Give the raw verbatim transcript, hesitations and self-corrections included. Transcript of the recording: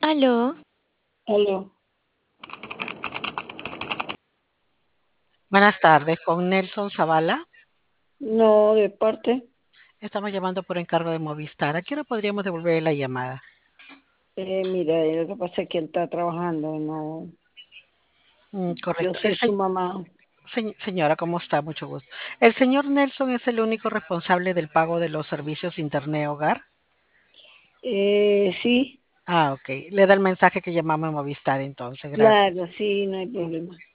Aló, Aló. Buenas tardes, con Nelson Zavala. No, de parte. Estamos llamando por encargo de Movistar. ¿A qué hora podríamos devolver la llamada? Eh, mira, eh, lo que pasa es que él está trabajando, no. Mm, Yo correcto. El soy su se- mamá. se- señora, ¿cómo está? Mucho gusto. ¿El señor Nelson es el único responsable del pago de los servicios Internet Hogar? Eh, sí, Ah, ok. Le da el mensaje que llamamos a Movistar entonces. Gracias. claro, sí, no hay problema.